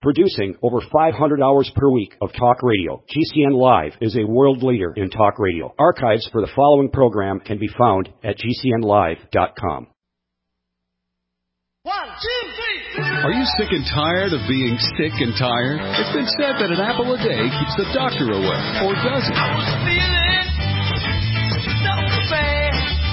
Producing over 500 hours per week of talk radio, GCN Live is a world leader in talk radio. Archives for the following program can be found at GCNlive.com. 1, 2, 3. Are you sick and tired of being sick and tired? It's been said that an apple a day keeps the doctor away, or does it? I was feeling so bad.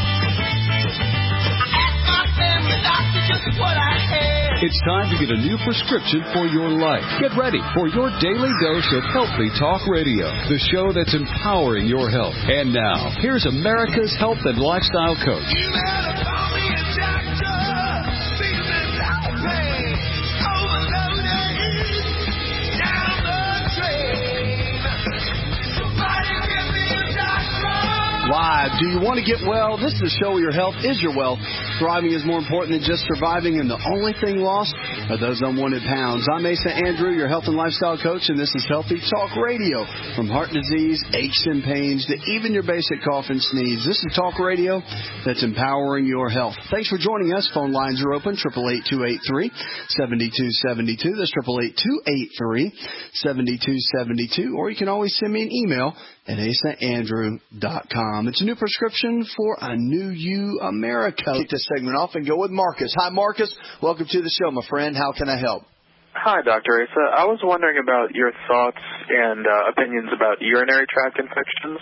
I asked my family doctor just what I had. It's time to get a new prescription for your life. Get ready for your daily dose of Healthy Talk Radio, the show that's empowering your health. And now, here's America's health and lifestyle coach. You better call me a doctor. Feeling no pain. Overloaded. Down the drain. Somebody give me a doctor. Live. Do you want to get well? This is a show where your health is your wealth. Thriving is more important than just surviving, and the only thing lost are those unwanted pounds. I'm Asa Andrew, your health and lifestyle coach, and this is Healthy Talk Radio. From heart disease, aches and pains, to even your basic cough and sneeze. This is talk radio that's empowering your health. Thanks for joining us. Phone lines are open, 888-283-7272. That's 888-283-7272. Or you can always send me an email at asaandrew.com. It's a new prescription for a new you, America. Kick this segment off and go with Marcus. Hi, Marcus. Welcome to the show, my friend. How can I help? Hi, Dr. Asa. I was wondering about your thoughts and opinions about urinary tract infections,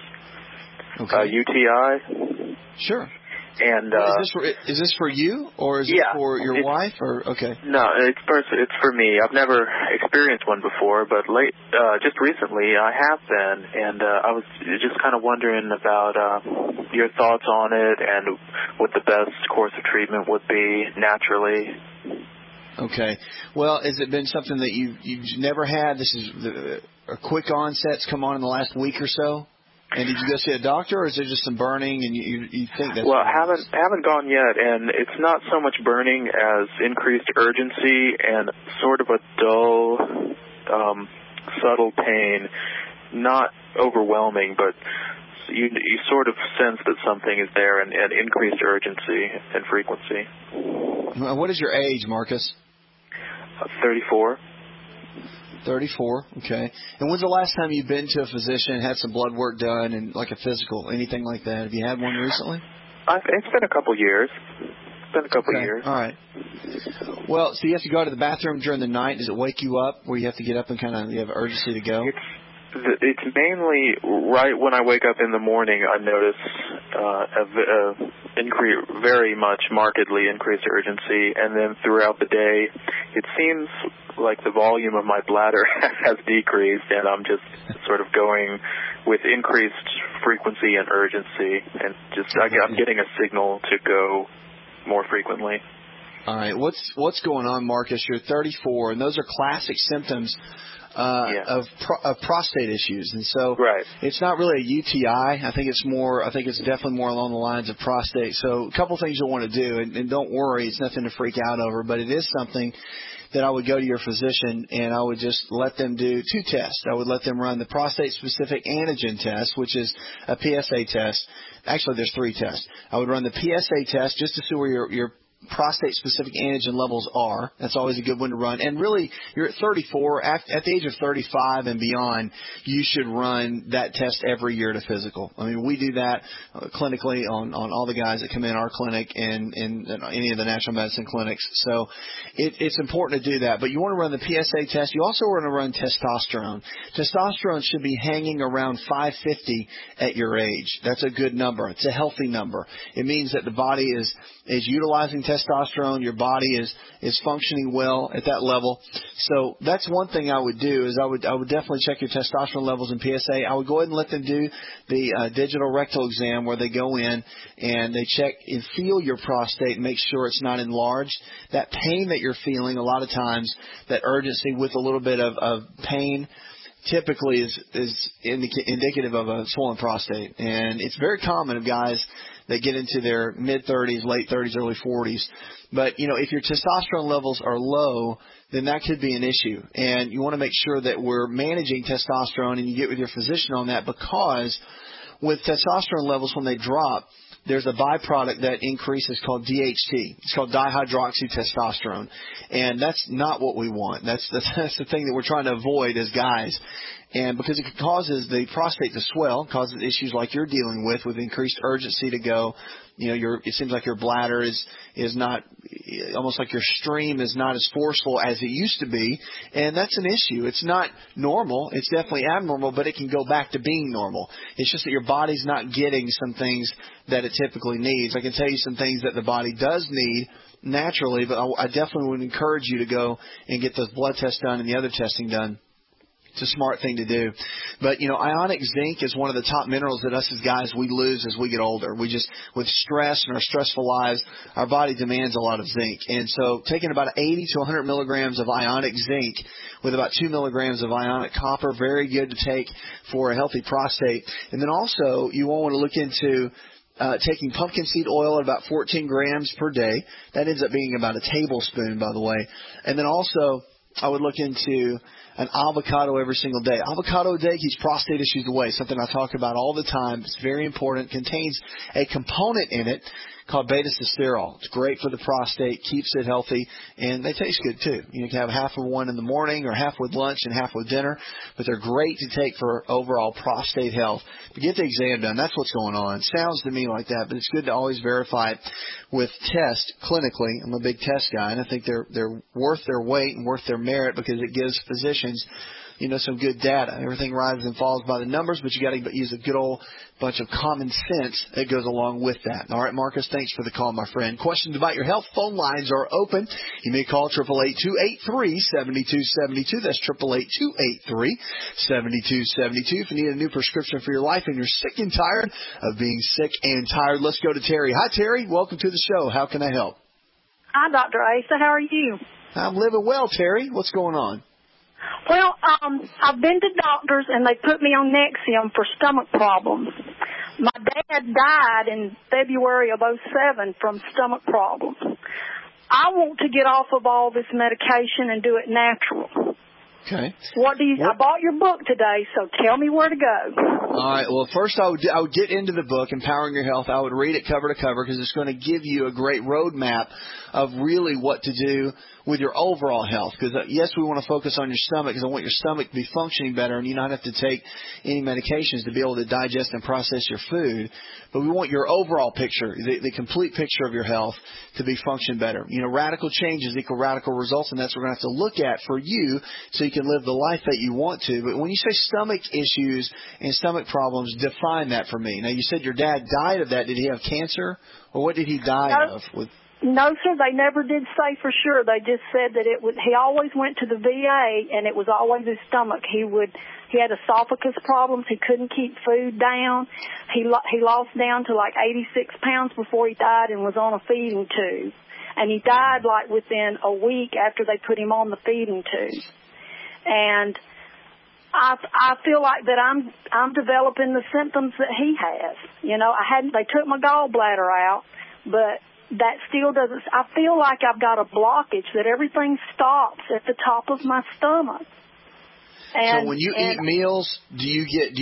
UTI. Sure. And is this for you, or is it for your wife? Or okay. No, it's for me. I've never experienced one before, but just recently I have been, and I was just kind of wondering about your thoughts on it and what the best course of treatment would be naturally. Okay. Well, has it been something that you've never had? This is a quick onset's come on in the last week or so? And did you go see a doctor, or is there just some burning, and you think that's... Well, I haven't gone yet, and it's not so much burning as increased urgency and sort of a dull, subtle pain, not overwhelming, but you sort of sense that something is there, and increased urgency and frequency. What is your age, Marcus? 34. 34, okay. And when's the last time you've been to a physician, had some blood work done, and like a physical, anything like that? Have you had one recently? It's been a couple years. Years. All right. Well, so you have to go to the bathroom during the night. Does it wake you up where you have to get up and kind of you have urgency to go? It's mainly right when I wake up in the morning. I notice very much markedly increased urgency, and then throughout the day, it seems like the volume of my bladder has decreased, and I'm just sort of going with increased frequency and urgency, and I'm getting a signal to go more frequently. All right. What's going on, Marcus? You're 34, and those are classic symptoms of prostate issues, and so it's not really a UTI. I think it's definitely more along the lines of prostate. So a couple things you'll want to do, and don't worry, it's nothing to freak out over, but it is something that I would go to your physician and I would just let them do 2 tests. I would let them run the prostate-specific antigen test, which is a PSA test. Actually, there's 3 tests. I would run the PSA test just to see where your prostate-specific antigen levels are. That's always a good one to run. And really, you're at 34. At the age of 35 and beyond, you should run that test every year to physical. I mean, we do that clinically on all the guys that come in our clinic and in any of the natural medicine clinics. So it's important to do that. But you want to run the PSA test. You also want to run testosterone. Testosterone should be hanging around 550 at your age. That's a good number. It's a healthy number. It means that the body is utilizing testosterone, your body is functioning well at that level. So that's one thing I would do is I would definitely check your testosterone levels in PSA. I would go ahead and let them do the digital rectal exam where they go in and they check and feel your prostate and make sure it's not enlarged. That pain that you're feeling, a lot of times, that urgency with a little bit of pain, typically is indicative of a swollen prostate. And it's very common of guys that get into their mid-30s, late 30s, early 40s. But, if your testosterone levels are low, then that could be an issue. And you want to make sure that we're managing testosterone and you get with your physician on that, because with testosterone levels, when they drop, there's a byproduct that increases called DHT. It's called dihydroxytestosterone, and that's not what we want. That's the thing that we're trying to avoid as guys. And because it causes the prostate to swell, causes issues like you're dealing with increased urgency to go. It seems like your bladder is not, almost like your stream is not as forceful as it used to be. And that's an issue. It's not normal. It's definitely abnormal, but it can go back to being normal. It's just that your body's not getting some things that it typically needs. I can tell you some things that the body does need naturally, but I definitely would encourage you to go and get those blood tests done and the other testing done. It's a smart thing to do. But, ionic zinc is one of the top minerals that us as guys, we lose as we get older. We just, with stress and our stressful lives, our body demands a lot of zinc. And so taking about 80 to 100 milligrams of ionic zinc with about 2 milligrams of ionic copper, very good to take for a healthy prostate. And then also, you won't want to look into taking pumpkin seed oil at about 14 grams per day. That ends up being about a tablespoon, by the way. And then also, I would look into an avocado every single day. Avocado a day keeps prostate issues away, something I talk about all the time. It's very important. It contains a component in it called beta-sitosterol. It's great for the prostate, keeps it healthy, and they taste good too. You can have half of one in the morning or half with lunch and half with dinner, but they're great to take for overall prostate health. But get the exam done. That's what's going on. It sounds to me like that, but it's good to always verify it with tests clinically. I'm a big test guy, and I think they're worth their weight and worth their merit because it gives physicians some good data. Everything rises and falls by the numbers, but you got to use a good old bunch of common sense that goes along with that. All right, Marcus, thanks for the call, my friend. Questions about your health, phone lines are open. You may call 888-283-7272. That's 888-283-7272. If you need a new prescription for your life and you're sick and tired of being sick and tired, let's go to Terry. Hi, Terry. Welcome to the show. How can I help? Hi, Dr. Asa. How are you? I'm living well, Terry. What's going on? Well, I've been to doctors, and they put me on Nexium for stomach problems. My dad died in February of 2007 from stomach problems. I want to get off of all this medication and do it natural. Okay. I bought your book today, so tell me where to go. All right. Well, first I would get into the book, Empowering Your Health. I would read it cover to cover because it's going to give you a great roadmap of really what to do with your overall health. Because, yes, we want to focus on your stomach because I want your stomach to be functioning better and you not have to take any medications to be able to digest and process your food. But we want your overall picture, the complete picture of your health to be functioning better. Radical changes equal radical results, and that's what we're going to have to look at for you so you can live the life that you want to. But when you say stomach issues and stomach problems, define that for me. Now, you said your dad died of that. Did he have cancer, or what did he die of? No, sir, they never did say for sure. They just said that he always went to the VA, and it was always his stomach. He had esophagus problems. He couldn't keep food down. He lost down to like 86 pounds before he died and was on a feeding tube. And he died like within a week after they put him on the feeding tube. And I feel like that I'm developing the symptoms that he has. They took my gallbladder out, but that still doesn't. I feel like I've got a blockage that everything stops at the top of my stomach. So when you eat meals, do you get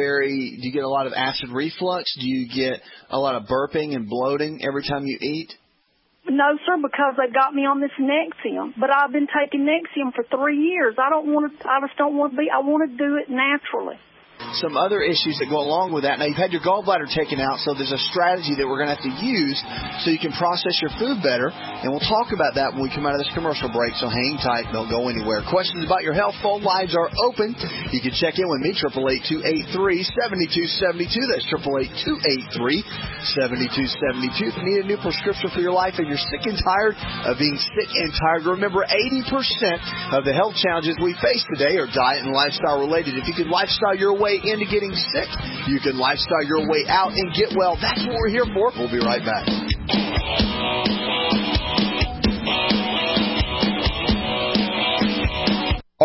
a lot of acid reflux? Do you get a lot of burping and bloating every time you eat? No, sir, because they've got me on this Nexium. But I've been taking Nexium for 3 years. I just don't want to I want to do it naturally. Some other issues that go along with that. Now, you've had your gallbladder taken out, so there's a strategy that we're going to have to use so you can process your food better, and we'll talk about that when we come out of this commercial break, so hang tight. Don't go anywhere. Questions about your health, phone lines are open. You can check in with me, 888-283-7272. That's 888-283-7272. If you need a new prescription for your life and you're sick and tired of being sick and tired, remember 80% of the health challenges we face today are diet and lifestyle related. If you could lifestyle your way into getting sick, you can lifestyle your way out and get well. That's what we're here for. We'll be right back.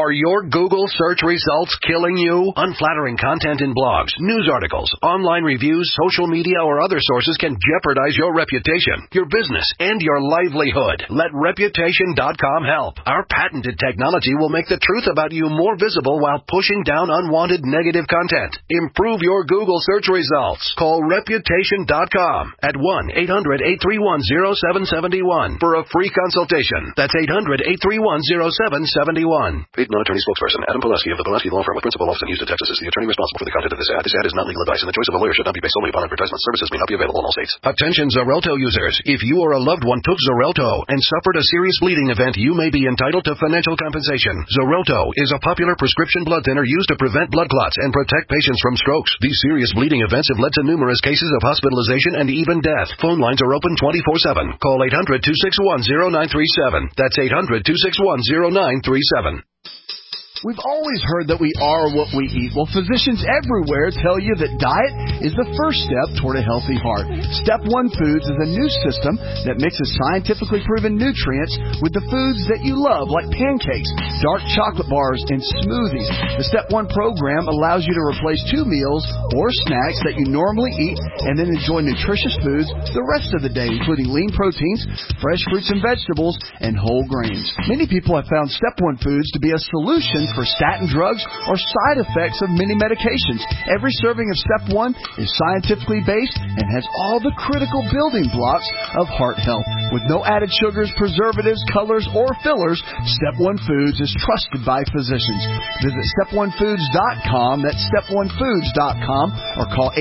Are your Google search results killing you? Unflattering content in blogs, news articles, online reviews, social media, or other sources can jeopardize your reputation, your business, and your livelihood. Let Reputation.com help. Our patented technology will make the truth about you more visible while pushing down unwanted negative content. Improve your Google search results. Call Reputation.com at 1-800-831-0771 for a free consultation. That's 800-831-0771. Paid non-attorney spokesperson Adam Pileski of the Pileski Law Firm with principal office in Houston, Texas is the attorney responsible for the content of this ad. This ad is not legal advice, and the choice of a lawyer should not be based solely upon advertisement. Services may not be available in all states. Attention Xarelto users. If you or a loved one took Xarelto and suffered a serious bleeding event, you may be entitled to financial compensation. Xarelto is a popular prescription blood thinner used to prevent blood clots and protect patients from strokes. These serious bleeding events have led to numerous cases of hospitalization and even death. Phone lines are open 24/7. Call 800-261-0937. That's 800-261-0937. We've always heard that we are what we eat. Well, physicians everywhere tell you that diet is the first step toward a healthy heart. Step 1 Foods is a new system that mixes scientifically proven nutrients with the foods that you love, like pancakes, dark chocolate bars, and smoothies. The Step 1 program allows you to replace 2 meals or snacks that you normally eat and then enjoy nutritious foods the rest of the day, including lean proteins, fresh fruits and vegetables, and whole grains. Many people have found Step 1 Foods to be a solution for statin drugs or side effects of many medications. Every serving of Step 1 is scientifically based and has all the critical building blocks of heart health. With no added sugars, preservatives, colors, or fillers, Step 1 Foods is trusted by physicians. Visit step1foods.com, that's step1foods.com, or call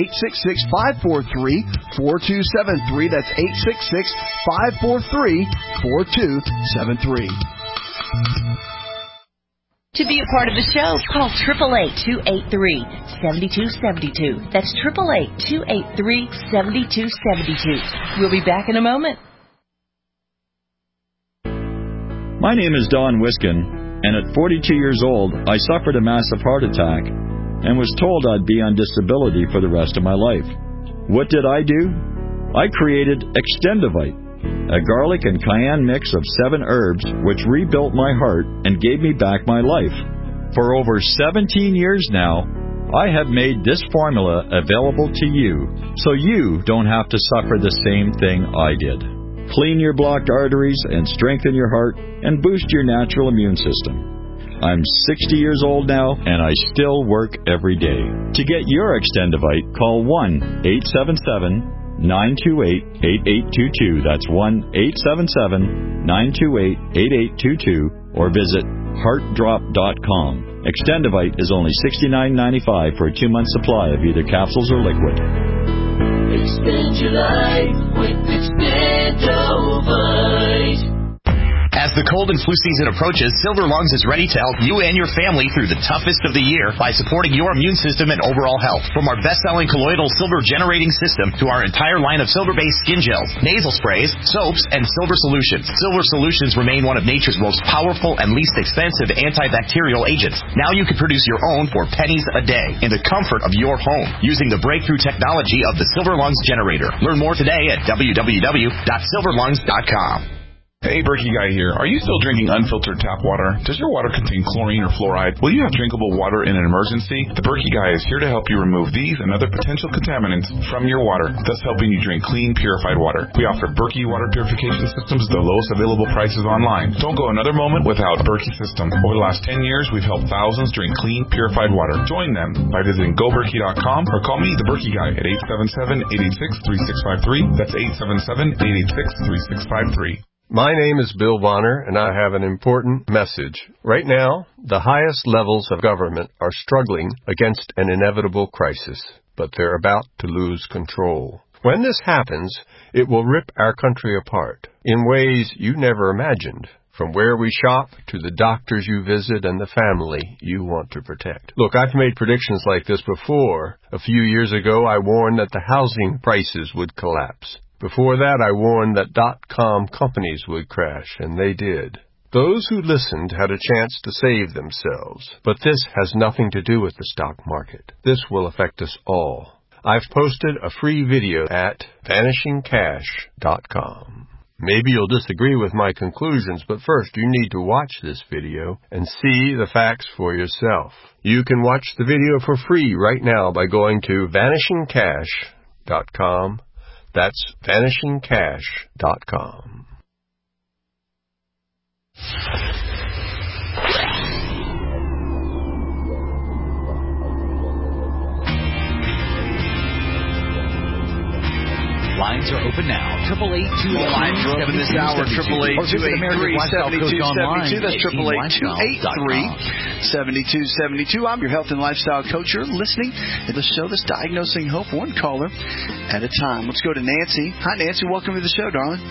866-543-4273, that's 866-543-4273. To be a part of the show, call 888-283-7272. That's 888-283-7272. We'll be back in a moment. My name is Don Wiskin, and at 42 years old, I suffered a massive heart attack and was told I'd be on disability for the rest of my life. What did I do? I created Extendivite, a garlic and cayenne mix of 7 herbs which rebuilt my heart and gave me back my life. For over 17 years now, I have made this formula available to you, so you don't have to suffer the same thing I did. Clean your blocked arteries and strengthen your heart and boost your natural immune system. I'm 60 years old now, and I still work every day. To get your Extendivite, call 1-877-928-8822. That's 1-877-928-8822, or visit heartdrop.com. Extendivite is only $69.95 for a 2-month supply of either capsules or liquid. Extend your life with Extendivite. As the cold and flu season approaches, Silver Lungs is ready to help you and your family through the toughest of the year by supporting your immune system and overall health. From our best-selling colloidal silver generating system to our entire line of silver-based skin gels, nasal sprays, soaps, and silver solutions. Silver solutions remain one of nature's most powerful and least expensive antibacterial agents. Now you can produce your own for pennies a day in the comfort of your home using the breakthrough technology of the Silver Lungs generator. Learn more today at www.silverlungs.com. Hey, Berkey Guy here. Are you still drinking unfiltered tap water? Does your water contain chlorine or fluoride? Will you have drinkable water in an emergency? The Berkey Guy is here to help you remove these and other potential contaminants from your water, thus helping you drink clean, purified water. We offer Berkey water purification systems at the lowest available prices online. Don't go another moment without a Berkey system. Over the last 10 years, we've helped thousands drink clean, purified water. Join them by visiting GoBerkey.com or call me, the Berkey Guy, at 877-886-3653. That's 877-886-3653. My name is Bill Bonner, and I have an important message. Right now, the highest levels of government are struggling against an inevitable crisis, but they're about to lose control. When this happens, it will rip our country apart in ways you never imagined, from where we shop to the doctors you visit and the family you want to protect. Look, I've made predictions like this before. A few years ago, I warned that the housing prices would collapse. Before that, I warned that .com companies would crash, and they did. Those who listened had a chance to save themselves, but this has nothing to do with the stock market. This will affect us all. I've posted a free video at vanishingcash.com. Maybe you'll disagree with my conclusions, but first you need to watch this video and see the facts for yourself. You can watch the video for free right now by going to vanishingcash.com. That's vanishingcash.com. Lines are open now. 888-283-7272. Lines are open this hour. 888-283-7272. That's 888-283-7272. I'm your health and lifestyle coach. You're listening to the show that's diagnosing hope one caller at a time. Let's go to Nancy. Hi, Nancy. Welcome to the show, darling.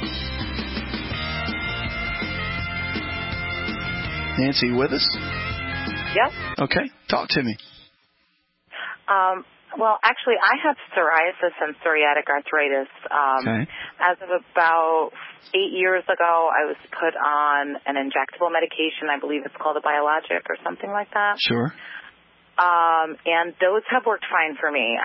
Nancy, you with us? Yep. Okay. Talk to me. Well, actually, I have psoriasis and psoriatic arthritis. As of about 8 years ago, I was put on an injectable medication. I believe it's called a biologic or something like that. Sure. And those have worked fine for me.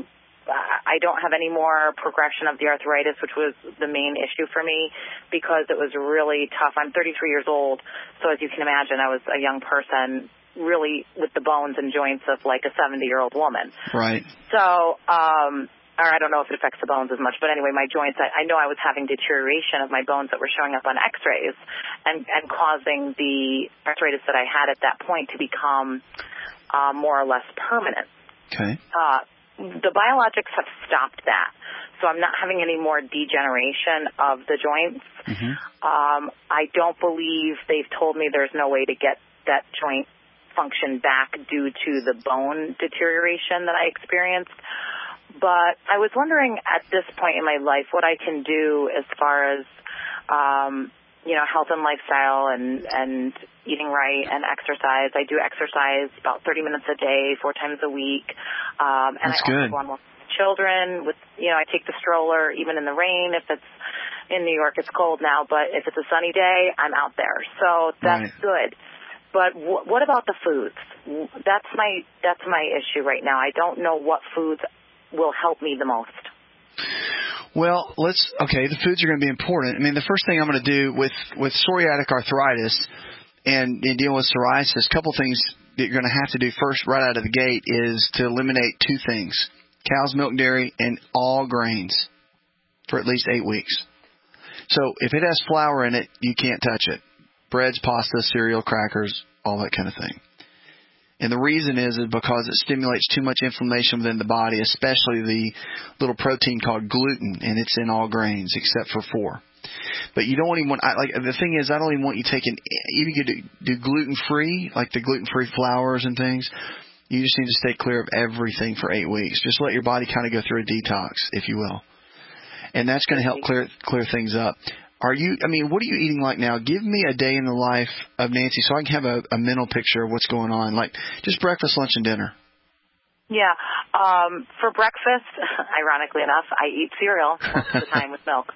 I don't have any more progression of the arthritis, which was the main issue for me because it was really tough. I'm 33 years old, so as you can imagine, I was a young person, really with the bones and joints of like a 70-year-old woman. Right. So, or I don't know if it affects the bones as much, but anyway, my joints, I know I was having deterioration of my bones that were showing up on x-rays and causing the arthritis that I had at that point to become more or less permanent. Okay. The biologics have stopped that. So I'm not having any more degeneration of the joints. Mm-hmm. I don't believe they've told me there's no way to get that joint function back due to the bone deterioration that I experienced. But I was wondering at this point in my life what I can do as far as, health and lifestyle and eating right and exercise. I do exercise about 30 minutes a day, 4 times a week. And That's I also good. go on with children with, I take the stroller even in the rain. If it's in New York, it's cold now, but if it's a sunny day, I'm out there. So that's good. But what about the foods? That's my issue right now. I don't know what foods will help me the most. Well, the foods are going to be important. I mean, the first thing I'm going to do with psoriatic arthritis and dealing with psoriasis, a couple things that you're going to have to do first right out of the gate is to eliminate 2 things, cow's milk, dairy, and all grains for at least 8 weeks. So if it has flour in it, you can't touch it. Breads, pasta, cereal, crackers, all that kind of thing. And the reason is because it stimulates too much inflammation within the body, especially the little protein called gluten, and it's in all grains except for 4. But you don't even want, the thing is, I don't even want you taking, even you could do gluten-free, like the gluten-free flours and things. You just need to stay clear of everything for 8 weeks. Just let your body kind of go through a detox, if you will. And that's going to help clear things up. What are you eating like now? Give me a day in the life of Nancy so I can have a mental picture of what's going on, like just breakfast, lunch, and dinner. Yeah. For breakfast, ironically enough, I eat cereal most of the time with milk.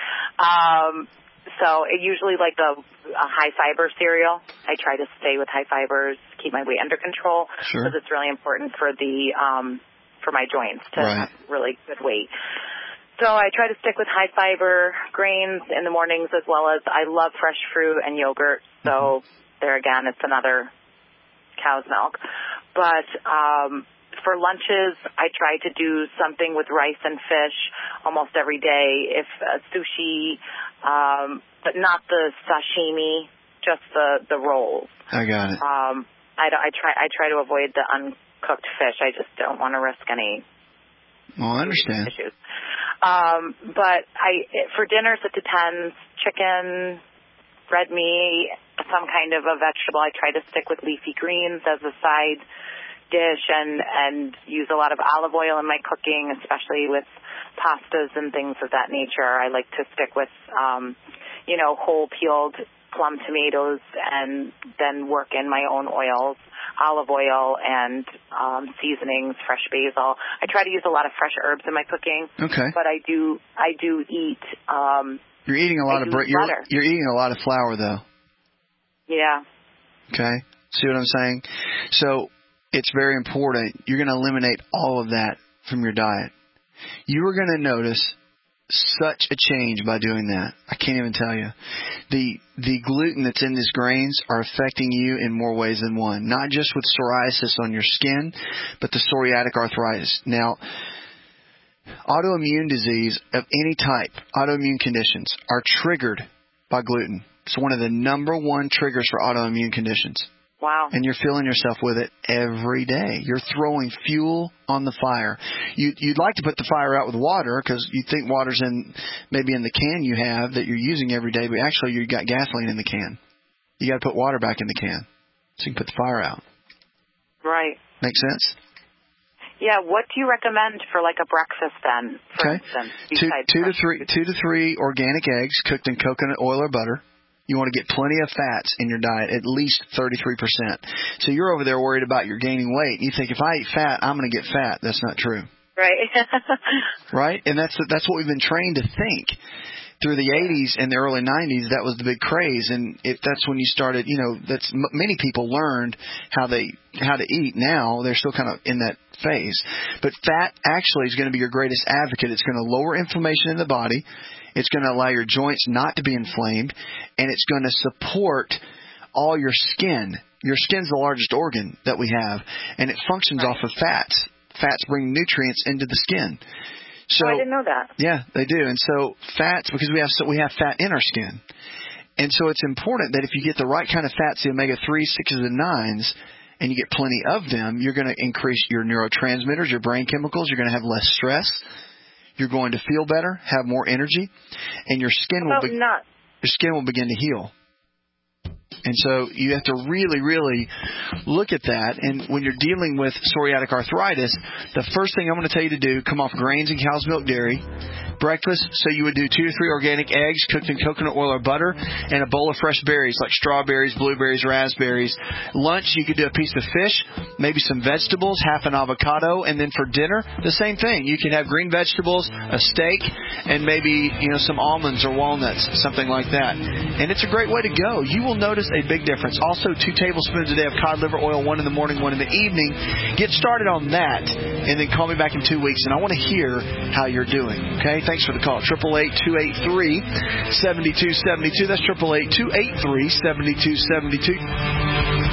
So it usually like a high-fiber cereal. I try to stay with high fibers, keep my weight under control, because it's really important for for my joints to have really good weight. So I try to stick with high-fiber grains in the mornings as well as I love fresh fruit and yogurt. So there again, it's another cow's milk. But for lunches, I try to do something with rice and fish almost every day. If sushi, but not the sashimi, just the rolls. I got it. I try to avoid the uncooked fish. I just don't want to risk any. Well, I understand. Issues. But for dinners, it depends. Chicken, red meat, some kind of a vegetable. I try to stick with leafy greens as a side dish and use a lot of olive oil in my cooking, especially with pastas and things of that nature. I like to stick with, whole peeled plum tomatoes and then work in my own oils, olive oil and seasonings, fresh basil. I try to use a lot of fresh herbs in my cooking. Okay. But I do eat. You're eating a lot of butter. You're eating a lot of flour, though. Yeah. Okay. See what I'm saying? So it's very important. You're going to eliminate all of that from your diet. You are going to notice such a change by doing that. I can't even tell you. The gluten that's in these grains are affecting you in more ways than one. Not just with psoriasis on your skin, but the psoriatic arthritis. Now, autoimmune disease of any type, autoimmune conditions, are triggered by gluten. It's one of the number one triggers for autoimmune conditions. Wow. And you're filling yourself with it every day. You're throwing fuel on the fire. You'd like to put the fire out with water because you think water's maybe in the can you have that you're using every day, but actually you got gasoline in the can. You got to put water back in the can so you can put the fire out. Right. Make sense? Yeah. What do you recommend for like a breakfast then? For instance, two to three organic eggs cooked in coconut oil or butter. You want to get plenty of fats in your diet, at least 33%. So you're over there worried about your gaining weight. You think, if I eat fat, I'm going to get fat. That's not true. Right. Right? And that's what we've been trained to think. Through the 80s and the early 90s, that was the big craze. And if that's when you started, many people learned how to eat. Now they're still kind of in that phase. But fat actually is going to be your greatest advocate. It's going to lower inflammation in the body. It's going to allow your joints not to be inflamed, and it's going to support all your skin. Your skin's the largest organ that we have, and it functions off of fats. Fats bring nutrients into the skin. So, I didn't know that. Yeah, they do. And so fats, because we have fat in our skin. And so it's important that if you get the right kind of fats, the omega-3s, 6s, and 9s, and you get plenty of them, you're going to increase your neurotransmitters, your brain chemicals. You're going to have less stress. You're going to feel better, have more energy, and your skin will begin to heal. And so you have to really, really look at that. And when you're dealing with psoriatic arthritis, the first thing I'm going to tell you to do, come off grains and cow's milk dairy. Breakfast, so you would do 2 to 3 organic eggs cooked in coconut oil or butter, and a bowl of fresh berries like strawberries, blueberries, raspberries. Lunch, you could do a piece of fish, maybe some vegetables, half an avocado, and then for dinner, the same thing. You can have green vegetables, a steak, and maybe some almonds or walnuts, something like that. And it's a great way to go. You will notice a big difference. Also, 2 tablespoons a day of cod liver oil, 1 in the morning, 1 in the evening. Get started on that, and then call me back in 2 weeks, and I want to hear how you're doing. Okay? Thanks for the call. 888-283-7272. That's 888-283-7272.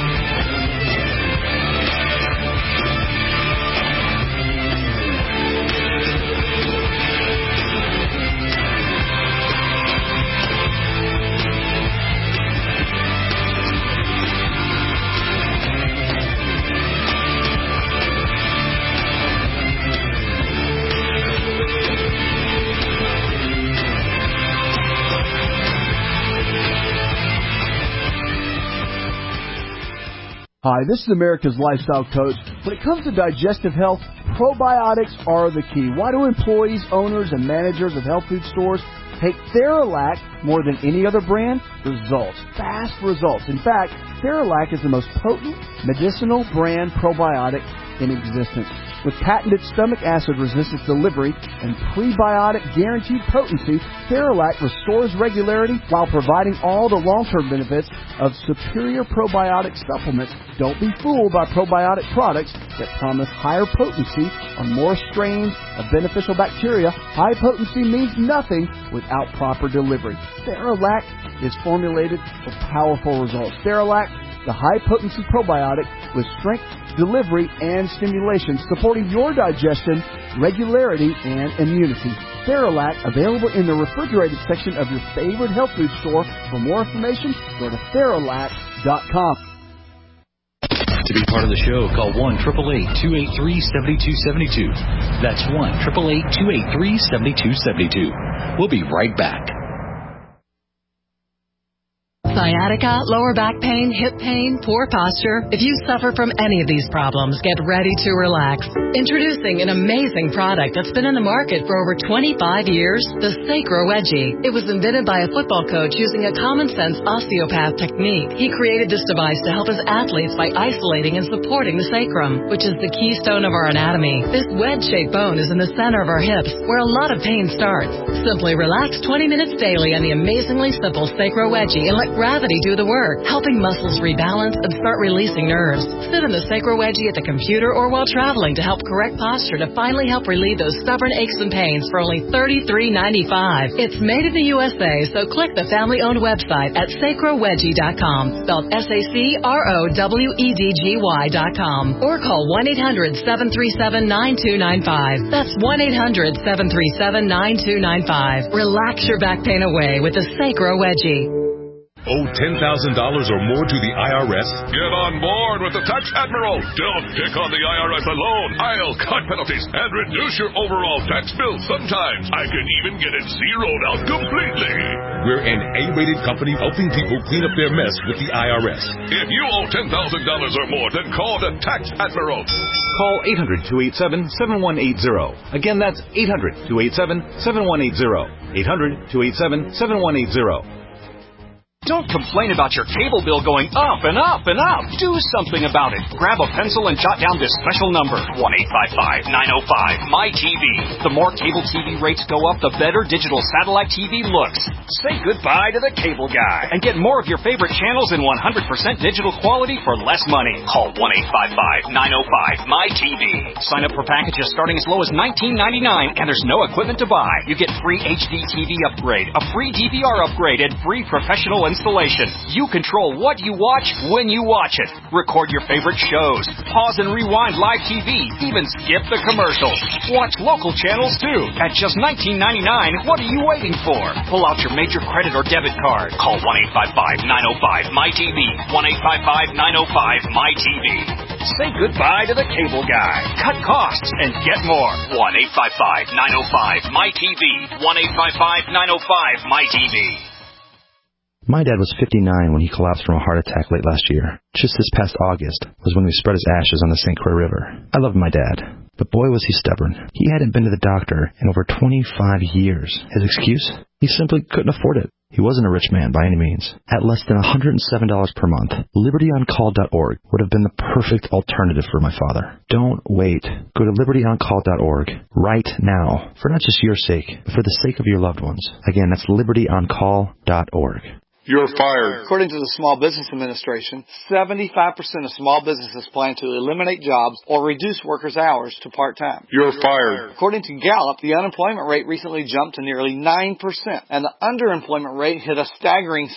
Hi, this is America's Lifestyle Coach. When it comes to digestive health, probiotics are the key. Why do employees, owners, and managers of health food stores take Theralac more than any other brand? Results. Fast results. In fact, Theralac is the most potent medicinal brand probiotic in existence. With patented stomach acid resistance delivery and prebiotic guaranteed potency, Theralac restores regularity while providing all the long-term benefits of superior probiotic supplements. Don't be fooled by probiotic products that promise higher potency on more strains of beneficial bacteria. High potency means nothing without proper delivery. Theralac is formulated for powerful results. Theralac, the high-potency probiotic with strength, delivery, and stimulation, supporting your digestion, regularity, and immunity. Theralac, available in the refrigerated section of your favorite health food store. For more information, go to Theralac.com. To be part of the show, call 1-888-283-7272. That's 1-888-283-7272. We'll be right back. Sciatica, lower back pain, hip pain, poor posture. If you suffer from any of these problems, get ready to relax. Introducing an amazing product that's been in the market for over 25 years, the Sacro Wedgie. It was invented by a football coach using a common-sense osteopath technique. He created this device to help his athletes by isolating and supporting the sacrum, which is the keystone of our anatomy. This wedge-shaped bone is in the center of our hips, where a lot of pain starts. Simply relax 20 minutes daily on the amazingly simple Sacro Wedgie and let gravity Wedgie do the work, helping muscles rebalance and start releasing nerves. Sit in the Sacro Wedgie at the computer or while traveling to help correct posture to finally help relieve those stubborn aches and pains for only $33.95. It's made in the USA, so click the family-owned website at sacrowedgie.com, spelled SACROWEDGY.com, or call 1-800-737-9295. That's 1-800-737-9295. Relax your back pain away with the Sacro Wedgie. Owe $10,000 or more to the IRS? Get on board with the Tax Admiral. Don't pick on the IRS alone. I'll cut penalties and reduce your overall tax bill. Sometimes I can even get it zeroed out completely. We're an A-rated company helping people clean up their mess with the IRS. If you owe $10,000 or more, then call the Tax Admiral. Call 800-287-7180. Again, that's 800-287-7180. 800-287-7180. Don't complain about your cable bill going up and up and up. Do something about it. Grab a pencil and jot down this special number, 1-855-905-MY-TV. The more cable TV rates go up, the better digital satellite TV looks. Say goodbye to the cable guy and get more of your favorite channels in 100% digital quality for less money. Call 1-855-905-MY-TV. Sign up for packages starting as low as $19.99, and there's no equipment to buy. You get free HD TV upgrade, a free DVR upgrade, and free professional installation. You control what you watch when you watch it. Record your favorite shows. Pause and rewind live TV. Even skip the commercials. Watch local channels too. At just $19.99, what are you waiting for? Pull out your major credit or debit card. Call 1-855-905-MY-TV. 1-855-905-MY-TV. Say goodbye to the cable guy. Cut costs and get more. 1-855-905-MY-TV. 1-855-905-MY-TV. My dad was 59 when he collapsed from a heart attack late last year. Just this past August was when we spread his ashes on the St. Croix River. I loved my dad, but boy was he stubborn. He hadn't been to the doctor in over 25 years. His excuse? He simply couldn't afford it. He wasn't a rich man by any means. At less than $107 per month, LibertyOnCall.org would have been the perfect alternative for my father. Don't wait. Go to LibertyOnCall.org right now, for not just your sake, but for the sake of your loved ones. Again, that's LibertyOnCall.org. You're fired. According to the Small Business Administration, 75% of small businesses plan to eliminate jobs or reduce workers' hours to part-time. You're fired. According to Gallup, the unemployment rate recently jumped to nearly 9%, and the underemployment rate hit a staggering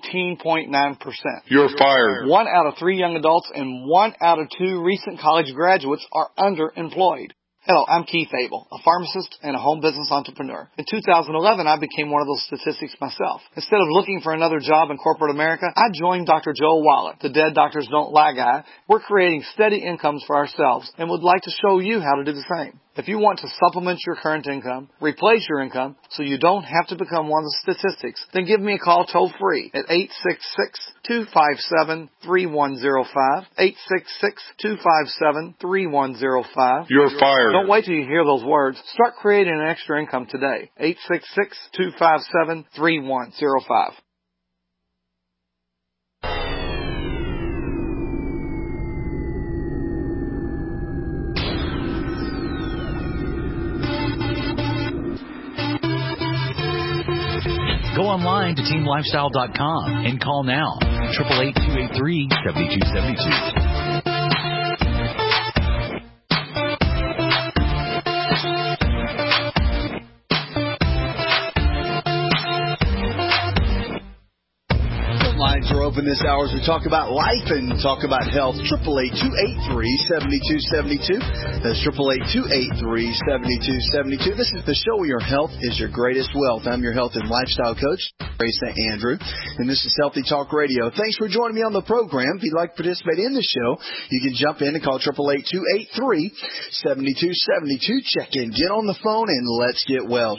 17.9%. You're fired. 1 out of 3 young adults and 1 out of 2 recent college graduates are underemployed. Hello, I'm Keith Abel, a pharmacist and a home business entrepreneur. In 2011, I became one of those statistics myself. Instead of looking for another job in corporate America, I joined Dr. Joel Wallach, the Dead Doctors Don't Lie guy. We're creating steady incomes for ourselves and would like to show you how to do the same. If you want to supplement your current income, replace your income, so you don't have to become one of the statistics, then give me a call toll-free at 866-257-3105, 866-257-3105. You're fired. Don't wait till you hear those words. Start creating an extra income today. 866-257-3105. Go online to teamlifestyle.com and call now. 888-283-7272. Lines are open this hour as we talk about life and talk about health. 888-283-7272. That's 888-283-7272. This is the show where your health is your greatest wealth. I'm your health and lifestyle coach, Ray St. Andrew, and this is Healthy Talk Radio. Thanks for joining me on the program. If you'd like to participate in the show, you can jump in and call 888-283-7272. Check in, get on the phone, and let's get well.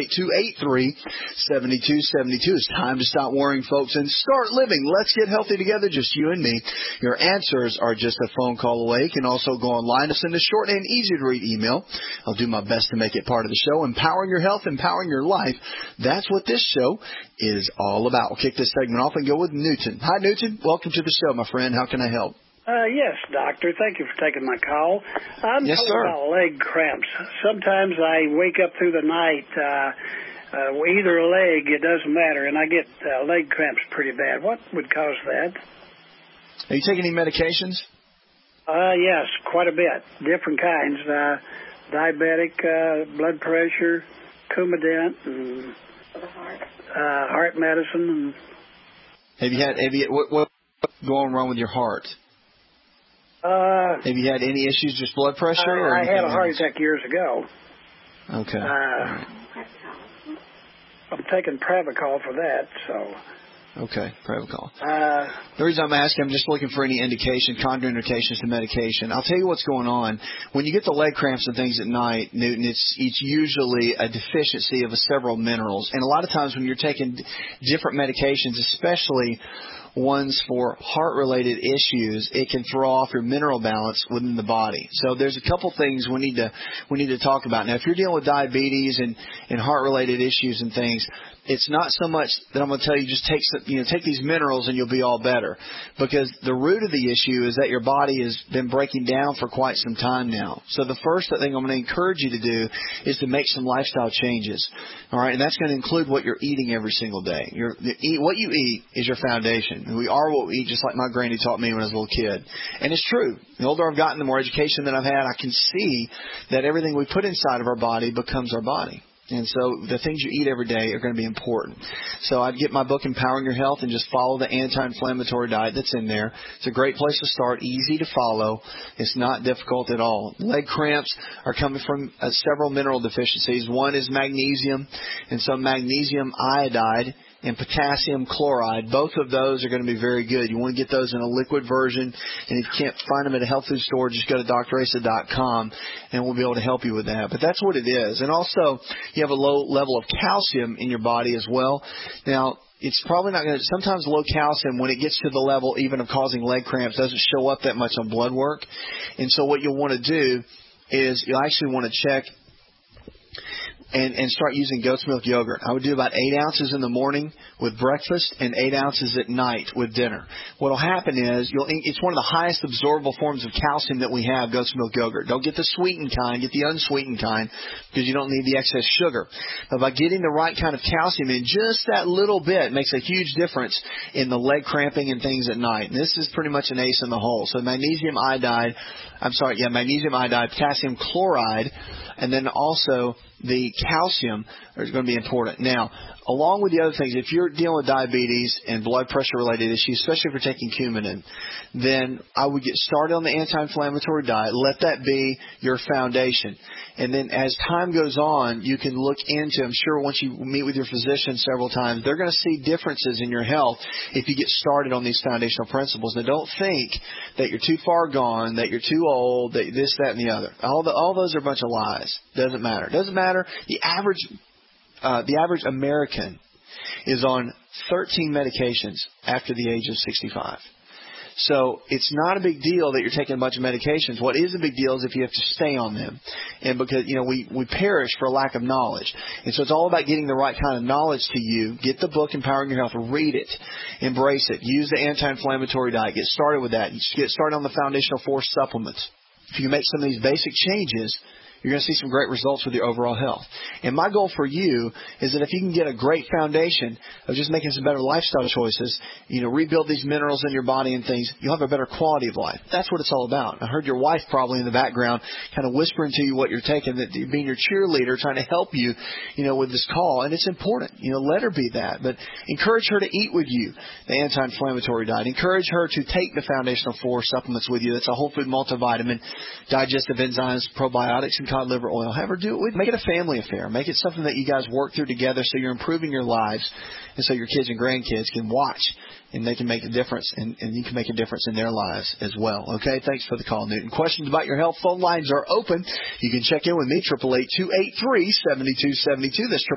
888-283-7272. It's time to stop worrying, folks, and start living. Let's get healthy together, just you and me. Your answers are just a phone call away. You can also go online and send a short and easy-to-read email. I'll do my best to make it part of the show. Empowering your health, empowering your life. That's what this show is all about. We'll kick this segment off and go with Newton. Hi, Newton. Welcome to the show, my friend. How can I help? Yes, doctor. Thank you for taking my call. I'm yes, talking sir. about leg cramps. Sometimes I wake up through the night either leg, it doesn't matter, and I get leg cramps pretty bad. What would cause that? Are you taking any medications? Yes, quite a bit. Different kinds. Diabetic, blood pressure, Coumadin, and heart medicine. And what's going wrong with your heart? Have you had any issues, just blood pressure? Or I had a heart attack years ago. Okay. I'm taking Pravachol for that, so. Okay, Pravachol. The reason I'm asking, I'm just looking for any indication, contraindications to medication. I'll tell you what's going on. When you get the leg cramps and things at night, Newton, it's usually a deficiency of several minerals. And a lot of times when you're taking different medications, especially ones for heart-related issues, it can throw off your mineral balance within the body. So there's a couple things we need to talk about. Now, if you're dealing with diabetes and heart-related issues and things, it's not so much that I'm going to tell you just take these minerals and you'll be all better, because the root of the issue is that your body has been breaking down for quite some time now. So the first thing I'm going to encourage you to do is to make some lifestyle changes. All right, and that's going to include what you're eating every single day. What you eat is your foundation. And we are what we eat, just like my granny taught me when I was a little kid. And it's true. The older I've gotten, the more education that I've had, I can see that everything we put inside of our body becomes our body. And so the things you eat every day are going to be important. So I'd get my book, Empowering Your Health, and just follow the anti-inflammatory diet that's in there. It's a great place to start, easy to follow. It's not difficult at all. Leg cramps are coming from several mineral deficiencies. One is magnesium, and so magnesium iodide and potassium chloride. Both of those are going to be very good. You want to get those in a liquid version, and if you can't find them at a health food store, just go to drasa.com, and we'll be able to help you with that. But that's what it is. And also, you have a low level of calcium in your body as well. Now, it's probably not going to, sometimes low calcium, when it gets to the level even of causing leg cramps, doesn't show up that much on blood work. And so what you'll want to do is you'll actually want to check and start using goat's milk yogurt. I would do about 8 ounces in the morning with breakfast and 8 ounces at night with dinner. What will happen is it's one of the highest absorbable forms of calcium that we have, goat's milk yogurt. Don't get the sweetened kind, get the unsweetened kind, because you don't need the excess sugar. But by getting the right kind of calcium in, just that little bit makes a huge difference in the leg cramping and things at night. And this is pretty much an ace in the hole. So magnesium iodide, potassium chloride, and then also the calcium is going to be important. Now, along with the other things, if you're dealing with diabetes and blood pressure related issues, especially if you're taking Coumadin, then I would get started on the anti-inflammatory diet. Let that be your foundation. And then as time goes on, you can look into, I'm sure once you meet with your physician several times, they're going to see differences in your health if you get started on these foundational principles. Now, don't think that you're too far gone, that you're too old, that this, that, and the other. All those are a bunch of lies. Doesn't matter. Doesn't matter. The average American is on 13 medications after the age of 65. So it's not a big deal that you're taking a bunch of medications. What is a big deal is if you have to stay on them. And because, we perish for lack of knowledge. And so it's all about getting the right kind of knowledge to you. Get the book, Empowering Your Health. Read it. Embrace it. Use the anti-inflammatory diet. Get started with that. Get started on the Foundational 4 supplements. If you make some of these basic changes, you're going to see some great results with your overall health. And my goal for you is that if you can get a great foundation of just making some better lifestyle choices, rebuild these minerals in your body and things, you'll have a better quality of life. That's what it's all about. I heard your wife probably in the background kind of whispering to you what you're taking, that being your cheerleader, trying to help you, with this call. And it's important. Let her be that. But encourage her to eat with you the anti-inflammatory diet. Encourage her to take the Foundational 4 supplements with you. That's a whole food multivitamin, digestive enzymes, probiotics, and cod liver oil. Have her do it with you. Make it a family affair. Make it something that you guys work through together so you're improving your lives and so your kids and grandkids can watch and they can make a difference and you can make a difference in their lives as well. Okay? Thanks for the call, Newton. Questions about your health, phone lines are open. You can check in with me, 888-283-7272. That's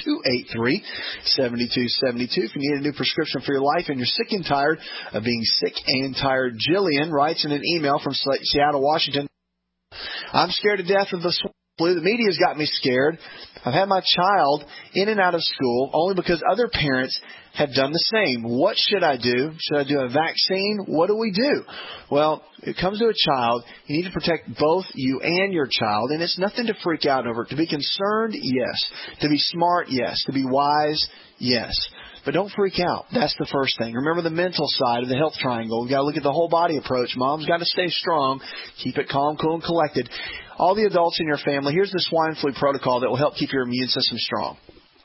888-283-7272. If you need a new prescription for your life and you're sick and tired of being sick and tired, Jillian writes in an email from Seattle, Washington. I'm scared to death of the flu. The media's got me scared. I've had my child in and out of school only because other parents have done the same. What should I do? Should I do a vaccine? What do we do? Well, it comes to a child. You need to protect both you and your child, and it's nothing to freak out over. To be concerned, yes. To be smart, yes. To be wise, yes. But don't freak out. That's the first thing. Remember the mental side of the health triangle. We've got to look at the whole body approach. Mom's got to stay strong. Keep it calm, cool, and collected. All the adults in your family, here's the swine flu protocol that will help keep your immune system strong.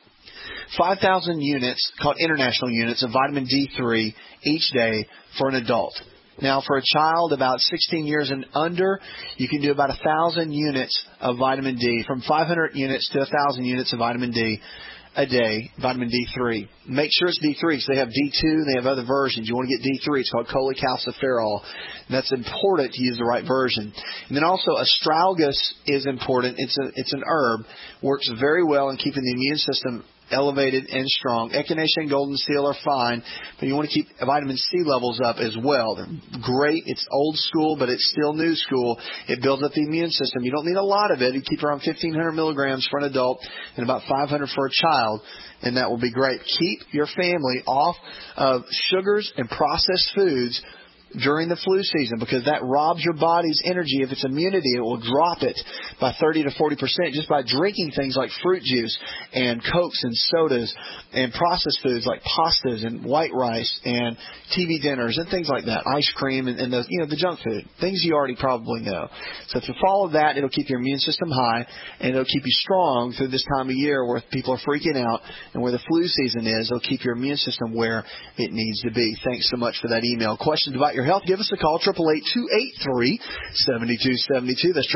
5,000 units, called international units, of vitamin D3 each day for an adult. Now, for a child about 16 years and under, you can do about 1,000 units of vitamin D, from 500 units to 1,000 units of vitamin D a day, vitamin D3. Make sure it's D3 because they have D2, they have other versions. You want to get D3. It's called cholecalciferol. And that's important to use the right version. And then also astragalus is important. It's an herb. Works very well in keeping the immune system elevated and strong. Echinacea and golden seal are fine, but you want to keep vitamin C levels up as well. They're great. It's old school, but it's still new school. It builds up the immune system. You don't need a lot of it. You keep around 1,500 milligrams for an adult and about 500 for a child, and that will be great. Keep your family off of sugars and processed foods during the flu season, because that robs your body's energy. If it's immunity, it will drop it by 30 to 40% just by drinking things like fruit juice and Cokes and sodas and processed foods like pastas and white rice and TV dinners and things like that, ice cream and those, the junk food, things you already probably know. So if you follow that, it'll keep your immune system high and it'll keep you strong through this time of year where people are freaking out and where the flu season is. It'll keep your immune system where it needs to be. Thanks so much for that email. Questions about your health, give us a call, 888-283-7272. That's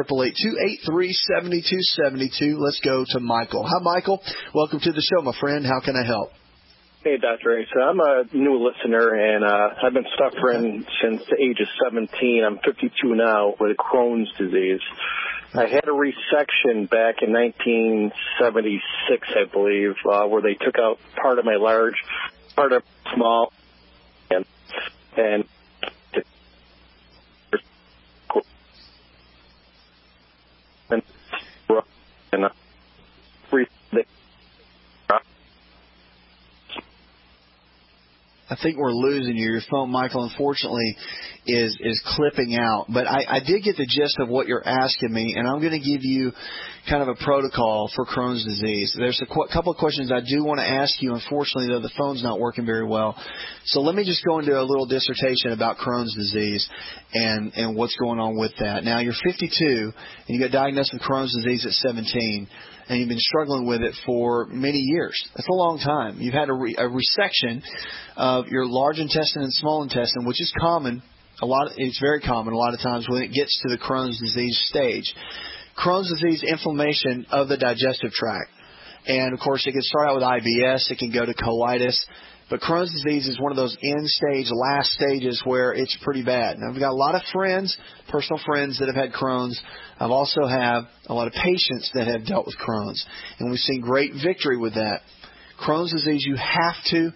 888-283-7272. Let's go to Michael. Hi, Michael. Welcome to the show, my friend. How can I help? Hey, Dr. Ace. I'm a new listener, and I've been suffering since the age of 17. I'm 52 now with Crohn's disease. I had a resection back in 1976, I believe, where they took out part of my large, part of small, and I think we're losing you. Your phone, Michael, unfortunately, is clipping out. But I did get the gist of what you're asking me, and I'm going to give you kind of a protocol for Crohn's disease. There's a couple of questions I do want to ask you. Unfortunately, though, the phone's not working very well. So let me just go into a little dissertation about Crohn's disease and what's going on with that. Now, you're 52, and you got diagnosed with Crohn's disease at 17. And you've been struggling with it for many years. That's a long time. You've had a resection of your large intestine and small intestine, which is common. It's very common a lot of times when it gets to the Crohn's disease stage. Crohn's disease, inflammation of the digestive tract. And, of course, it can start out with IBS. It can go to colitis. But Crohn's disease is one of those end-stage, last stages where it's pretty bad. Now, I've got a lot of friends, personal friends that have had Crohn's. I also have a lot of patients that have dealt with Crohn's. And we've seen great victory with that. Crohn's disease, you have to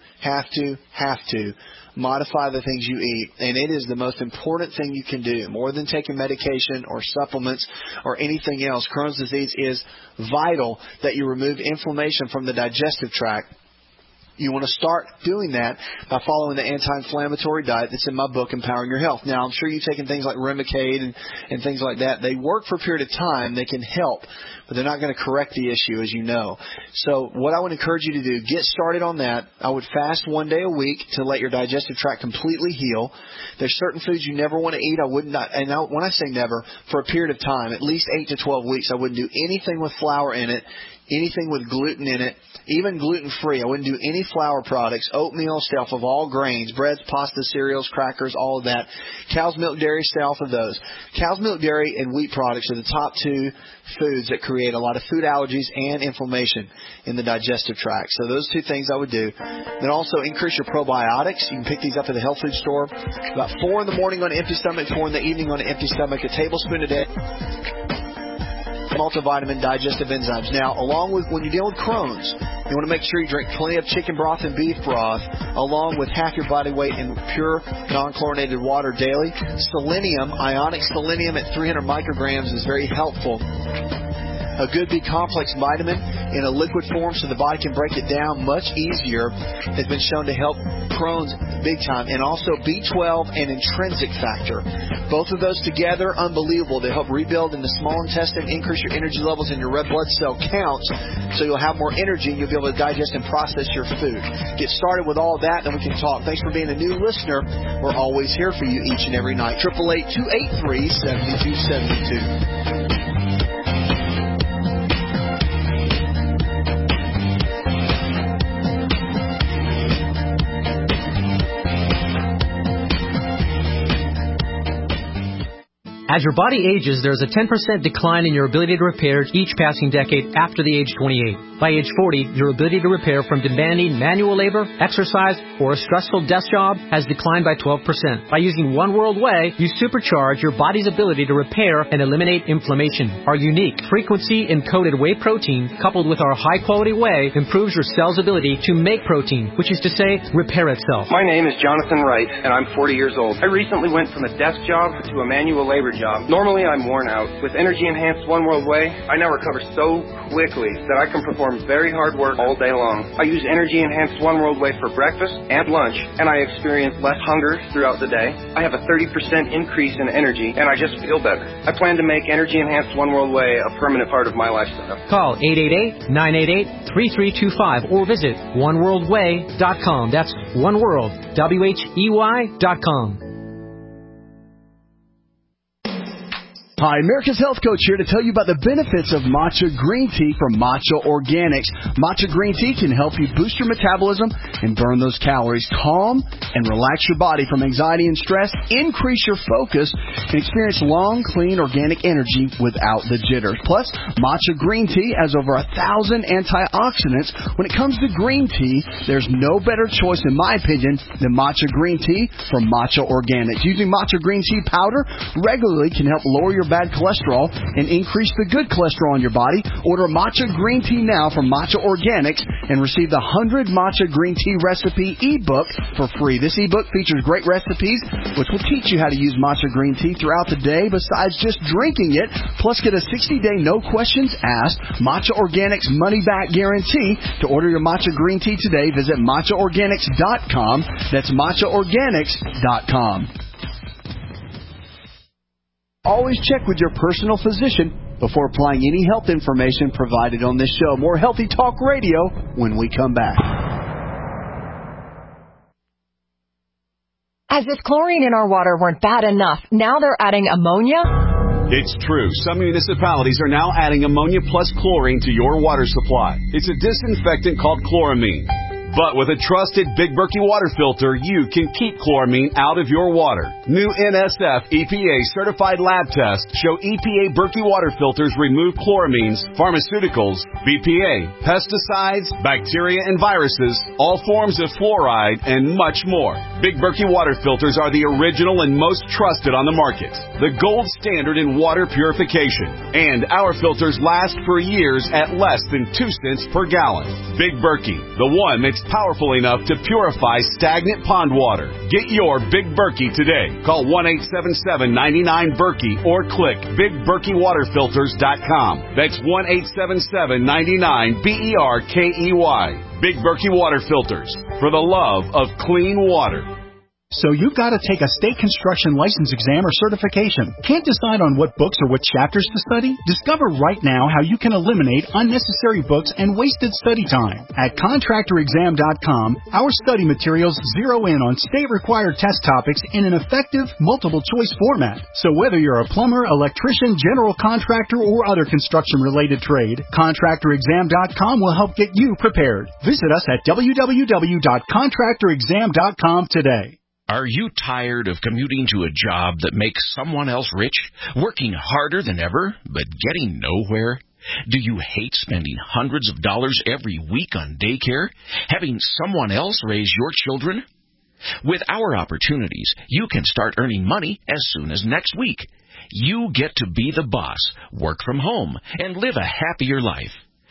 modify the things you eat. And it is the most important thing you can do. More than taking medication or supplements or anything else, Crohn's disease is vital that you remove inflammation from the digestive tract. You want to start doing that by following the anti-inflammatory diet that's in my book, Empowering Your Health. Now, I'm sure you've taken things like Remicade and things like that. They work for a period of time. They can help, but they're not going to correct the issue, as you know. So what I would encourage you to do, get started on that. I would fast 1 day a week to let your digestive tract completely heal. There's certain foods you never want to eat. When I say never, for a period of time, at least 8 to 12 weeks, I wouldn't do anything with flour in it, anything with gluten in it, even gluten-free. I wouldn't do any flour products, oatmeal, stay off of all grains, breads, pasta, cereals, crackers, all of that. Cow's milk, dairy, stay off of those. Cow's milk, dairy, and wheat products are the top two foods that create a lot of food allergies and inflammation in the digestive tract. So those two things I would do. Then also increase your probiotics. You can pick these up at the health food store. About 4 in the morning on an empty stomach, 4 in the evening on an empty stomach, a tablespoon a day. Multivitamin, digestive enzymes. Now, along with when you're dealing with Crohn's, you want to make sure you drink plenty of chicken broth and beef broth, along with half your body weight in pure, non-chlorinated water daily. Selenium, ionic selenium at 300 micrograms is very helpful A Good B Complex vitamin in a liquid form so the body can break it down much easier has been shown to help Crohn's big time. And also B12 and intrinsic factor. Both of those together, unbelievable. They help rebuild in the small intestine, increase your energy levels and your red blood cell counts so you'll have more energy and you'll be able to digest and process your food. Get started with all of that, then we can talk. Thanks for being a new listener. We're always here for you each and every night. 888-283-7272. As your body ages, there's a 10% decline in your ability to repair each passing decade after the age 28. By age 40, your ability to repair from demanding manual labor, exercise, or a stressful desk job has declined by 12%. By using One World Whey, you supercharge your body's ability to repair and eliminate inflammation. Our unique frequency-encoded whey protein, coupled with our high-quality whey, improves your cell's ability to make protein, which is to say, repair itself. My name is Jonathan Wright, and I'm 40 years old. I recently went from a desk job to a manual labor job. Normally, I'm worn out. With Energy Enhanced One World Whey, I now recover so quickly that I can perform very hard work all day long. I use Energy Enhanced One World Whey for breakfast and lunch, and I experience less hunger throughout the day. I have a 30% increase in energy, and I just feel better. I plan to make Energy Enhanced One World Whey a permanent part of my lifestyle. Call 888-988-3325 or visit oneworldwhey.com. That's oneworld, WHEY.com. Hi, America's Health Coach here to tell you about the benefits of matcha green tea from Matcha Organics. Matcha green tea can help you boost your metabolism and burn those calories, calm and relax your body from anxiety and stress, increase your focus, and experience long, clean, organic energy without the jitters. Plus, matcha green tea has over 1,000 antioxidants. When it comes to green tea, there's no better choice, in my opinion, than matcha green tea from Matcha Organics. Using matcha green tea powder regularly can help lower your bad cholesterol and increase the good cholesterol in your body. Order matcha green tea now from Matcha Organics and receive the 100 matcha green tea recipe ebook for free. This ebook features great recipes which will teach you how to use matcha green tea throughout the day besides just drinking it. Plus, get a 60-day no questions asked Matcha Organics money back guarantee. To order your matcha green tea today, visit matchaorganics.com. That's matchaorganics.com. Always check with your personal physician before applying any health information provided on this show. More Healthy Talk Radio when we come back. As if chlorine in our water weren't bad enough, now they're adding ammonia? It's true. Some municipalities are now adding ammonia plus chlorine to your water supply. It's a disinfectant called chloramine. But with a trusted Big Berkey water filter, you can keep chloramine out of your water. New NSF EPA certified lab tests show EPA Berkey water filters remove chloramines, pharmaceuticals, BPA, pesticides, bacteria and viruses, all forms of fluoride, and much more. Big Berkey water filters are the original and most trusted on the market. The gold standard in water purification. And our filters last for years at less than 2 cents per gallon. Big Berkey, the one that's powerful enough to purify stagnant pond water. Get your Big Berkey today. Call 1-877-99-BERKEY or click BigBerkeyWaterFilters.com. That's 1-877-99-BERKEY. Big Berkey Water Filters, for the love of clean water. So you've got to take a state construction license exam or certification. Can't decide on what books or what chapters to study? Discover right now how you can eliminate unnecessary books and wasted study time. At ContractorExam.com, our study materials zero in on state-required test topics in an effective, multiple-choice format. So whether you're a plumber, electrician, general contractor, or other construction-related trade, ContractorExam.com will help get you prepared. Visit us at www.ContractorExam.com today. Are you tired of commuting to a job that makes someone else rich, working harder than ever, but getting nowhere? Do you hate spending hundreds of dollars every week on daycare, having someone else raise your children? With our opportunities, you can start earning money as soon as next week. You get to be the boss, work from home, and live a happier life.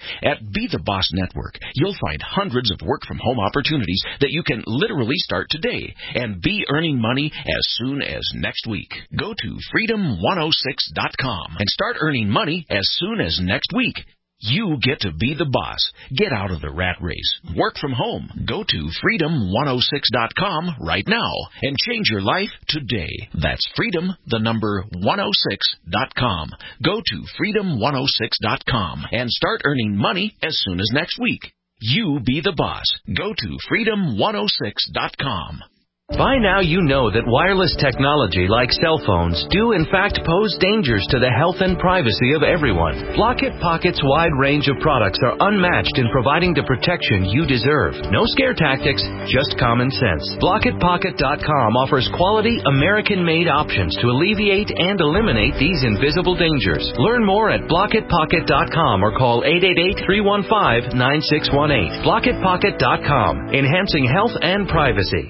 At Be the Boss Network, you'll find hundreds of work-from-home opportunities that you can literally start today and be earning money as soon as next week. Go to freedom106.com and start earning money as soon as next week. You get to be the boss. Get out of the rat race. Work from home. Go to freedom106.com right now and change your life today. That's freedom106.com. Go to freedom106.com and start earning money as soon as next week. You be the boss. Go to freedom106.com. By now you know that wireless technology like cell phones do in fact pose dangers to the health and privacy of everyone. Blockit Pocket's wide range of products are unmatched in providing the protection you deserve. No scare tactics, just common sense. BlockitPocket.com offers quality American-made options to alleviate and eliminate these invisible dangers. Learn more at BlockitPocket.com or call 888-315-9618. BlockitPocket.com, enhancing health and privacy.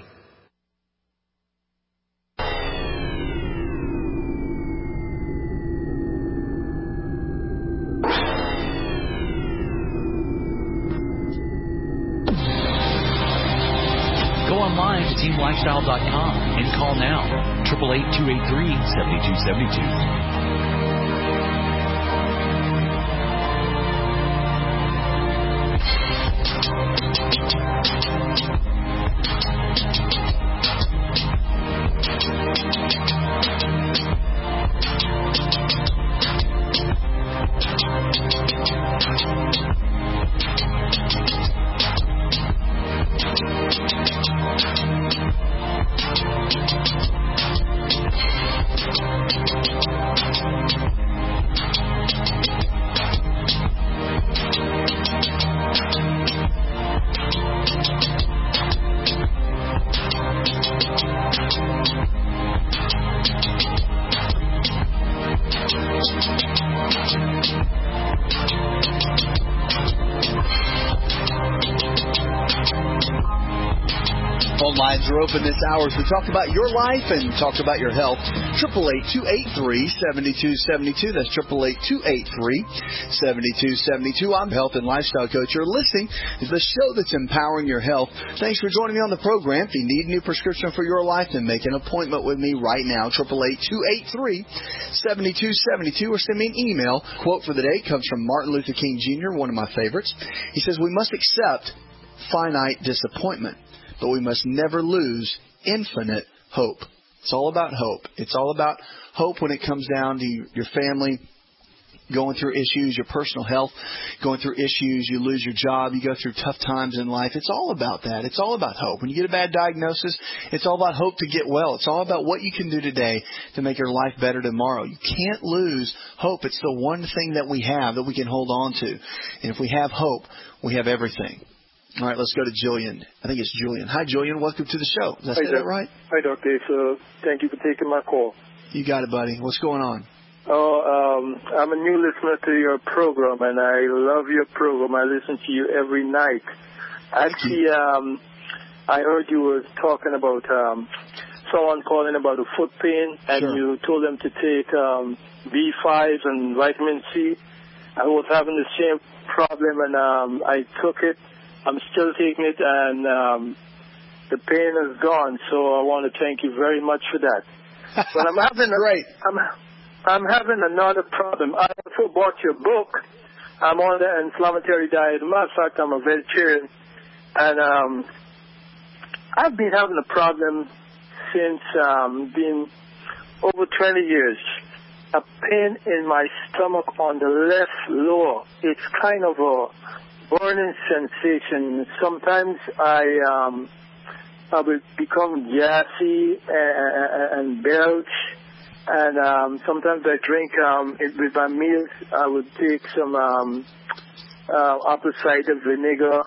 TeamLifestyle.com and call now. 888-283-7272. Lines are open this hour to talk about your life and talk about your health. 888-283-7272. That's 888-283-7272. I'm health and lifestyle coach. You're listening to the show that's empowering your health. Thanks for joining me on the program. If you need a new prescription for your life, then make an appointment with me right now. 888-283-7272 or send me an email. Quote for the day comes from Martin Luther King Jr., one of my favorites. He says, "We must accept finite disappointment, but we must never lose infinite hope." It's all about hope. It's all about hope when it comes down to your family going through issues, your personal health going through issues, you lose your job, you go through tough times in life. It's all about that. It's all about hope. When you get a bad diagnosis, it's all about hope to get well. It's all about what you can do today to make your life better tomorrow. You can't lose hope. It's the one thing that we have that we can hold on to. And if we have hope, we have everything. All right, let's go to Jillian. I think it's Julian. Hi, Julian. Welcome to the show. Did I say that right? Hi, Dr. So thank you for taking my call. You got it, buddy. What's going on? I'm a new listener to your program, and I love your program. I listen to you every night. Actually, I heard you were talking about someone calling about a foot pain, and you told them to take B5 and vitamin C. I was having the same problem, and I took it. I'm still taking it, and the pain is gone. So I want to thank you very much for that. But I'm having I'm having another problem. I also bought your book. I'm on the inflammatory diet. As a matter of fact, I'm a vegetarian, and I've been having a problem since being over 20 years. A pain in my stomach on the left lower. It's kind of a burning sensation. Sometimes I will become gassy and belch, and sometimes I drink with my meals. I would take some apple cider vinegar.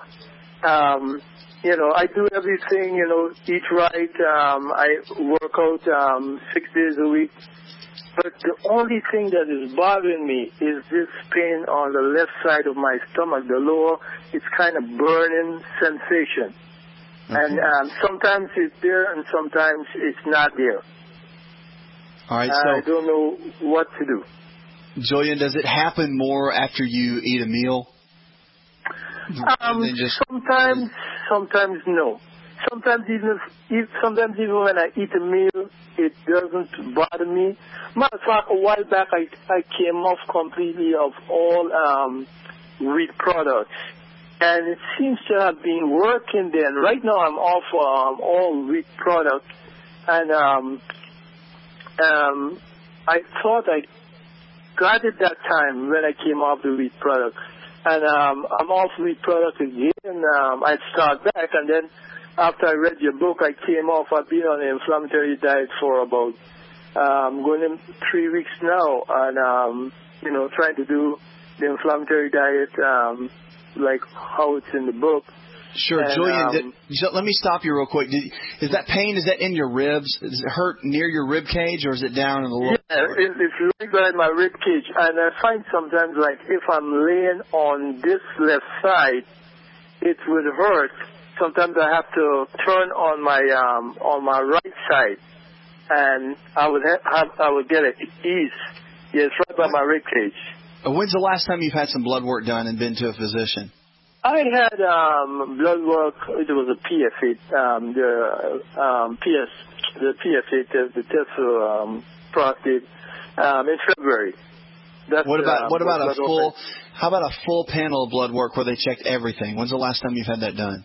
I do everything. Eat right. I work out 6 days a week. But the only thing that is bothering me is this pain on the left side of my stomach, the lower. It's kind of burning sensation. And sometimes it's there and sometimes it's not there. All right, so I don't know what to do. Julian, does it happen more after you eat a meal? Sometimes no. Sometimes even when I eat a meal, it doesn't bother me. Matter of fact, a while back I came off completely of all wheat products, and it seems to have been working then. Right now I'm off all wheat products, and I thought I got it that time when I came off the wheat product, and I'm off wheat product again, and I start back, and then after I read your book, I came off. I've been on an inflammatory diet for about going in 3 weeks now, and trying to do the inflammatory diet like how it's in the book. Sure, and, Julian. Let me stop you real quick. Is that pain? Is that in your ribs? Does it hurt near your rib cage, or is it down in the lower? Yeah, it's right by my rib cage, and I find sometimes like if I'm laying on this left side, it would hurt. Sometimes I have to turn on my right side, and I would get it ease. Yeah, it's right by my rib cage. When's the last time you've had some blood work done and been to a physician? I had blood work. It was a PSA, the PSA test, the test for prostate in February. What about a full? How about a full panel of blood work where they checked everything? When's the last time you've had that done?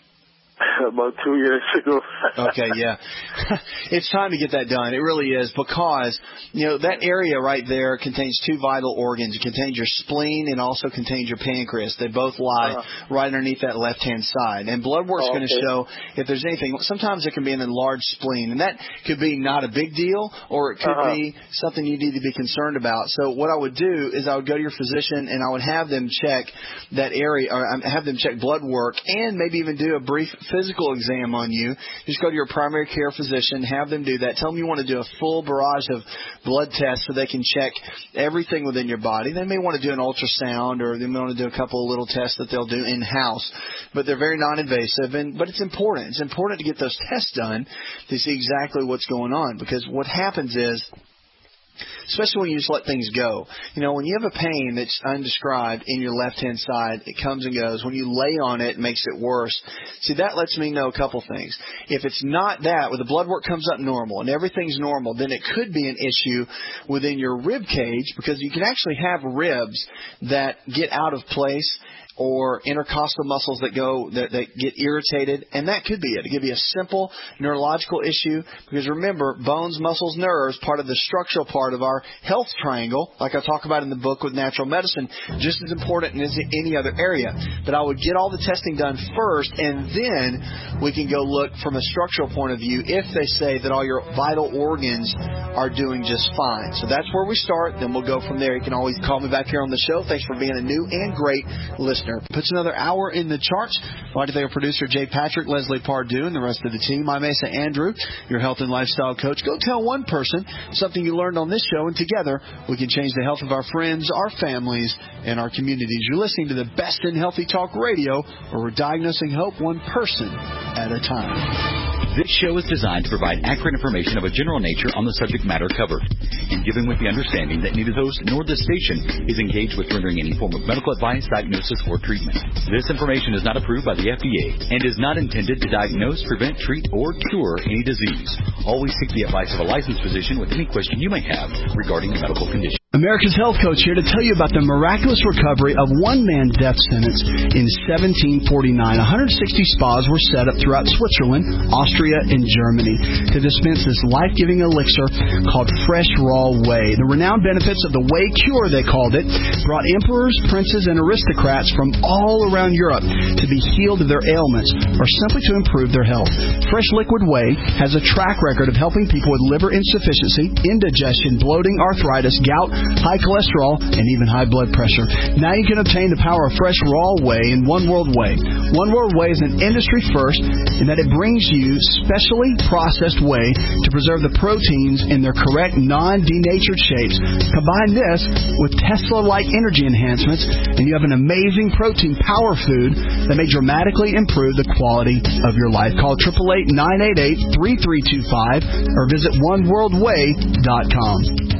About 2 years ago. Okay, yeah. It's time to get that done. It really is, because, that area right there contains two vital organs. It contains your spleen and also contains your pancreas. They both lie right underneath that left-hand side. And blood work's going to show if there's anything. Sometimes it can be an enlarged spleen, and that could be not a big deal, or it could be something you need to be concerned about. So what I would do is I would go to your physician, and I would have them check that area, or have them check blood work, and maybe even do a brief physical exam on you. Just go to your primary care physician, have them do that. Tell them you want to do a full barrage of blood tests so they can check everything within your body. They may want to do an ultrasound, or they may want to do a couple of little tests that they'll do in-house, but they're very non-invasive. But it's important. It's important to get those tests done to see exactly what's going on, because what happens is, especially when you just let things go. When you have a pain that's undescribed in your left-hand side, it comes and goes. When you lay on it, it makes it worse. See, that lets me know a couple things. If it's not that, where the blood work comes up normal and everything's normal, then it could be an issue within your rib cage, because you can actually have ribs that get out of place, or intercostal muscles that get irritated, and that could be it. It could be a simple neurological issue, because remember, bones, muscles, nerves, part of the structural part of our health triangle, like I talk about in the book with natural medicine, just as important as any other area. But I would get all the testing done first, and then we can go look from a structural point of view if they say that all your vital organs are doing just fine. So that's where we start. Then we'll go from there. You can always call me back here on the show. Thanks for being a new and great listener. Puts another hour in the charts. I'd like to thank our producer, Jay Patrick, Leslie Pardue, and the rest of the team. I'm Asa Andrew, your health and lifestyle coach. Go tell one person something you learned on this show, and together we can change the health of our friends, our families, and our communities. You're listening to the best in healthy talk radio, where we're diagnosing hope one person at a time. This show is designed to provide accurate information of a general nature on the subject matter covered, and given with the understanding that neither the host nor the station is engaged with rendering any form of medical advice, diagnosis, or treatment. This information is not approved by the FDA and is not intended to diagnose, prevent, treat, or cure any disease. Always seek the advice of a licensed physician with any question you may have regarding a medical condition. America's Health Coach here to tell you about the miraculous recovery of one man's death sentence in 1749. 160 spas were set up throughout Switzerland, Austria, and Germany to dispense this life-giving elixir called Fresh Raw Whey. The renowned benefits of the Whey Cure, they called it, brought emperors, princes, and aristocrats from all around Europe to be healed of their ailments or simply to improve their health. Fresh Liquid Whey has a track record of helping people with liver insufficiency, indigestion, bloating, arthritis, gout, high cholesterol, and even high blood pressure. Now you can obtain the power of Fresh Raw Whey in One World Whey. One World Whey is an industry first in that it brings you specially processed whey to preserve the proteins in their correct non-denatured shapes. Combine this with Tesla-like energy enhancements, and you have an amazing protein power food that may dramatically improve the quality of your life. Call 888-988-3325 or visit oneworldwhey.com.